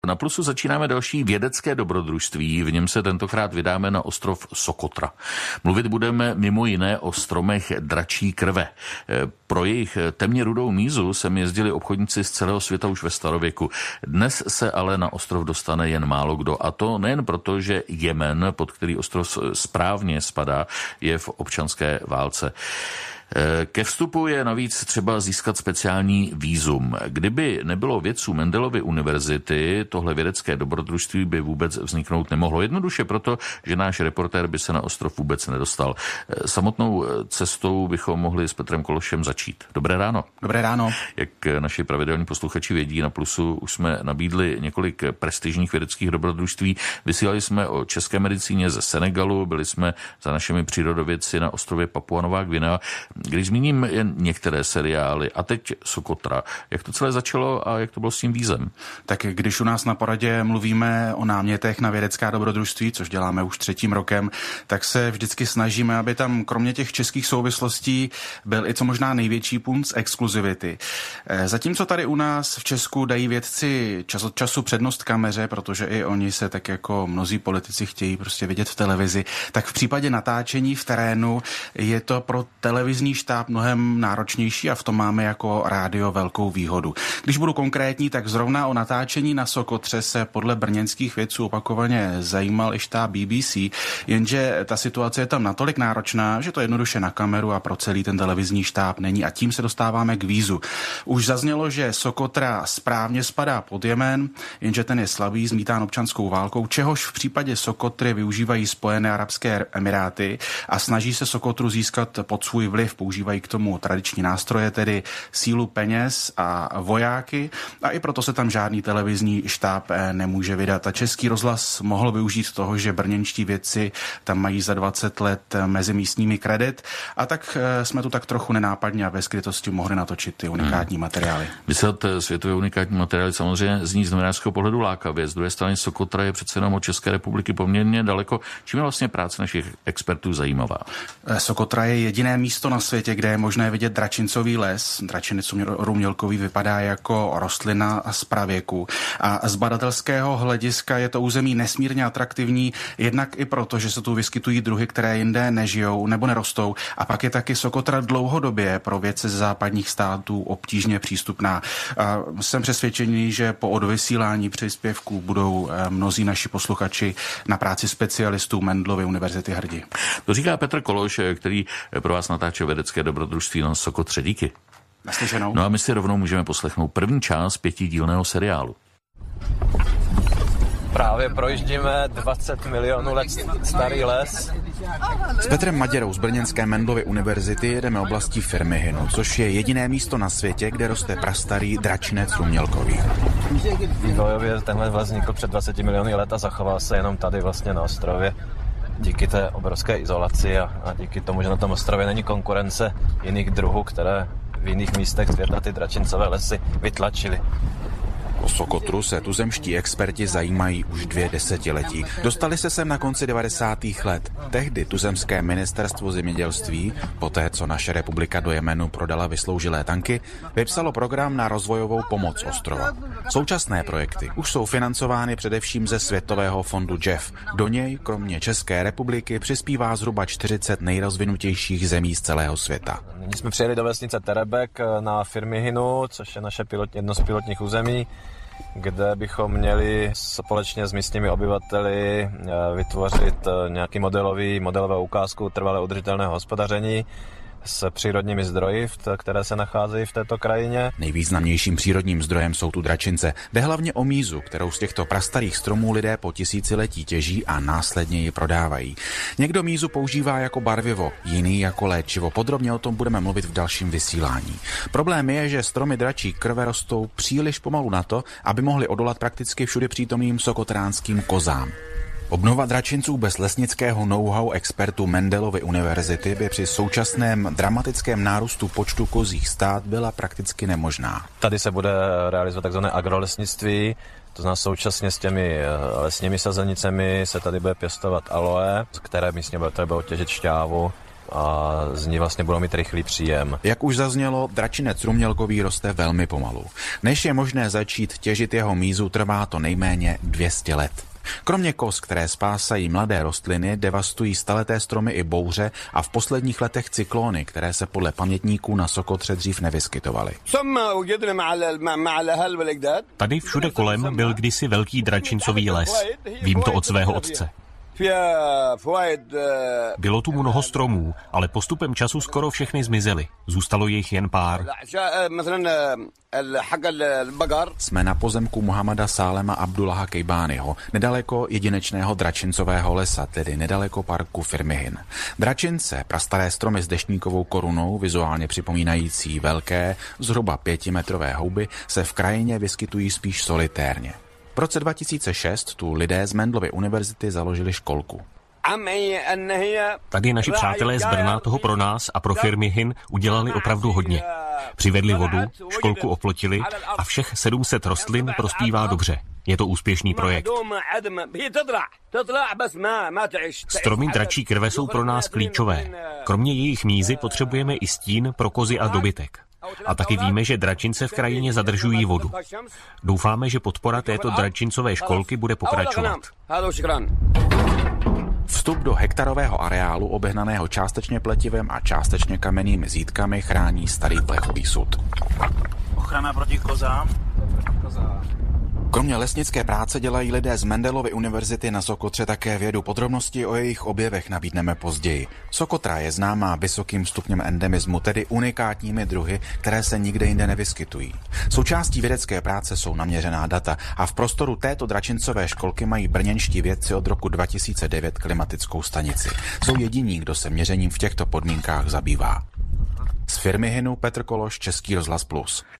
Na Plusu začínáme další vědecké dobrodružství, v něm se tentokrát vydáme na ostrov Sokotra. Mluvit budeme mimo jiné o stromech dračí krve. Pro jejich temně rudou mízu sem jezdili obchodníci z celého světa už ve starověku. Dnes se ale na ostrov dostane jen málo kdo. A to nejen proto, že Jemen, pod který ostrov správně spadá, je v občanské válce. Ke vstupu je navíc třeba získat speciální vízum. Kdyby nebylo vědců Mendelovy univerzity, tohle vědecké dobrodružství by vůbec vzniknout nemohlo. Jednoduše proto, že náš reportér by se na ostrov vůbec nedostal. Samotnou cestou bychom mohli s Petrem Kološem začít. Dobré ráno. Dobré ráno. Jak naši pravidelní posluchači vědí, na Plusu už jsme nabídli několik prestižních vědeckých dobrodružství. Vysílali jsme o české medicíně ze Senegalu, byli jsme za našimi přírodovědci na ostrově Papua Nová Gvinea. Když zmíním jen některé seriály a teď Sokotra, jak to celé začalo a jak to bylo s tím vízem? Tak když u nás na poradě mluvíme o námětech na vědecká dobrodružství, což děláme už 3. rokem, tak se vždycky snažíme, aby tam kromě těch českých souvislostí byl i co možná největší punc exkluzivity. Zatímco tady u nás v Česku dají vědci čas od času přednost kameře, protože i oni se tak jako mnozí politici chtějí prostě vidět v televizi, tak v případě natáčení v terénu je to pro televizní štáb mnohem náročnější a v tom máme jako rádio velkou výhodu. Když budu konkrétní, tak zrovna o natáčení na Sokotře se podle brněnských vědců opakovaně zajímal i štáb BBC, jenže ta situace je tam natolik náročná, že to jednoduše na kameru a pro celý ten televizní štáb není a tím se dostáváme k vízu. Už zaznělo, že Sokotra správně spadá pod Jemen, jenže ten je slabý, zmítán občanskou válkou, čehož v případě Sokotry využívají Spojené arabské emiráty a snaží se Sokotru získat pod svůj vliv. Používají k tomu tradiční nástroje, tedy sílu peněz a vojáky a i proto se tam žádný televizní štáb nemůže vydat. A Český rozhlas mohl využít toho, že brněnští vědci tam mají za 20 let mezi místními kredit a tak jsme tu tak trochu nenápadně a ve skrytosti mohli natočit ty unikátní materiály. Vyslat světové unikátní materiály samozřejmě zní z novinářského pohledu lákavě. Z druhé strany Sokotra je přece jenom od České republiky poměrně daleko. Čím je vlastně práce našich expertů zajímavá? Sokotra je jediné místo na světě, kde je možné vidět dračincový les. Dračinec rumělkový vypadá jako rostlina z pravěku. A z badatelského hlediska je to území nesmírně atraktivní, jednak i proto, že se tu vyskytují druhy, které jinde nežijou nebo nerostou. A pak je taky Sokotra dlouhodobě pro vědce z západních států obtížně přístupná. A jsem přesvědčený, že po odvysílání příspěvků budou mnozí naši posluchači na práci specialistů Mendelovy univerzity hrdí. To říká Petr Kološ, který pro vás natáče vědecké dobrodružství na Sokotře. Díky. Naslyšenou. No a my si rovnou můžeme poslechnout první část 5dílného seriálu. Právě projíždíme 20 milionů let starý les. S Petrem Maděrou z brněnské Mendelovy univerzity jedeme oblastí Firmihinu, což je jediné místo na světě, kde roste prastarý dračinec rumělkový. Vývojově tenhle les vznikl před 20 miliony let a zachoval se jenom tady vlastně na ostrově. Díky té obrovské izolaci a díky tomu, že na tom ostrově není konkurence jiných druhů, které v jiných místech světa ty dračincové lesy vytlačily. O Sokotru se tuzemští experti zajímají už 2 desetiletí. Dostali se sem na konci 90. let. Tehdy tuzemské ministerstvo zemědělství, poté co naše republika do Jemenu prodala vysloužilé tanky, vypsalo program na rozvojovou pomoc ostrova. Současné projekty už jsou financovány především ze Světového fondu JEF. Do něj, kromě České republiky, přispívá zhruba 40 nejrozvinutějších zemí z celého světa. Nyní jsme přijeli do vesnice Terebek na Firmihinu, což je naše jedno z pilotních území, kde bychom měli společně s místními obyvateli vytvořit nějaký modelovou ukázku trvale udržitelného hospodaření s přírodními zdroji, které se nacházejí v této krajině. Nejvýznamnějším přírodním zdrojem jsou tu dračince. Jde hlavně o mízu, kterou z těchto prastarých stromů lidé po tisíciletí těží a následně ji prodávají. Někdo mízu používá jako barvivo, jiný jako léčivo. Podrobně o tom budeme mluvit v dalším vysílání. Problém je, že stromy dračí krve rostou příliš pomalu na to, aby mohly odolat prakticky všude přítomným sokotránským kozám. Obnova dračinců bez lesnického know-how expertů Mendelovy univerzity by při současném dramatickém nárůstu počtu kozích stát byla prakticky nemožná. Tady se bude realizovat takzvané agrolesnictví, to znamená současně s těmi lesními sazenicemi se tady bude pěstovat aloe, z které místně budou těžit šťávu. a z ní vlastně budou mít rychlý příjem. Jak už zaznělo, dračinec rumělkový roste velmi pomalu. Než je možné začít těžit jeho mízu, trvá to nejméně 200 let. Kromě kos, které spásají mladé rostliny, devastují staleté stromy i bouře a v posledních letech cyklóny, které se podle pamětníků na Sokotře dřív nevyskytovaly. Tady všude kolem byl kdysi velký dračincový les. Vím to od svého otce. Bylo tu mnoho stromů, ale postupem času skoro všechny zmizely. Zůstalo jich jen pár. Jsme na pozemku Muhammada Sálema Abdullaha Kejbányho, nedaleko jedinečného dračincového lesa, tedy nedaleko parku Firmihin. Dračince, prastaré stromy s deštníkovou korunou, vizuálně připomínající velké, zhruba 5metrové houby, se v krajině vyskytují spíš solitérně. V roce 2006 tu lidé z Mendelovy univerzity založili školku. Tady naši přátelé z Brna toho pro nás a pro Firmihin udělali opravdu hodně. Přivedli vodu, školku oplotili a všech 700 rostlin prospívá dobře. Je to úspěšný projekt. Stromy dračí krve jsou pro nás klíčové. Kromě jejich mízy potřebujeme i stín pro kozy a dobytek. A taky víme, že dračince v krajině zadržují vodu. Doufáme, že podpora této dračincové školky bude pokračovat. Vstup do hektarového areálu obehnaného částečně pletivem a částečně kamennými zítkami chrání starý plechový sud. Ochrana proti kozám. Kromě lesnické práce dělají lidé z Mendelovy univerzity na Sokotře také vědu. Podrobnosti o jejich objevech nabídneme později. Sokotra je známá vysokým stupněm endemismu, tedy unikátními druhy, které se nikde jinde nevyskytují. Součástí vědecké práce jsou naměřená data a v prostoru této dračincové školky mají brněnští vědci od roku 2009 klimatickou stanici. Jsou jediní, kdo se měřením v těchto podmínkách zabývá. Z Firmihinu Petr Kološ, Český rozhlas Plus.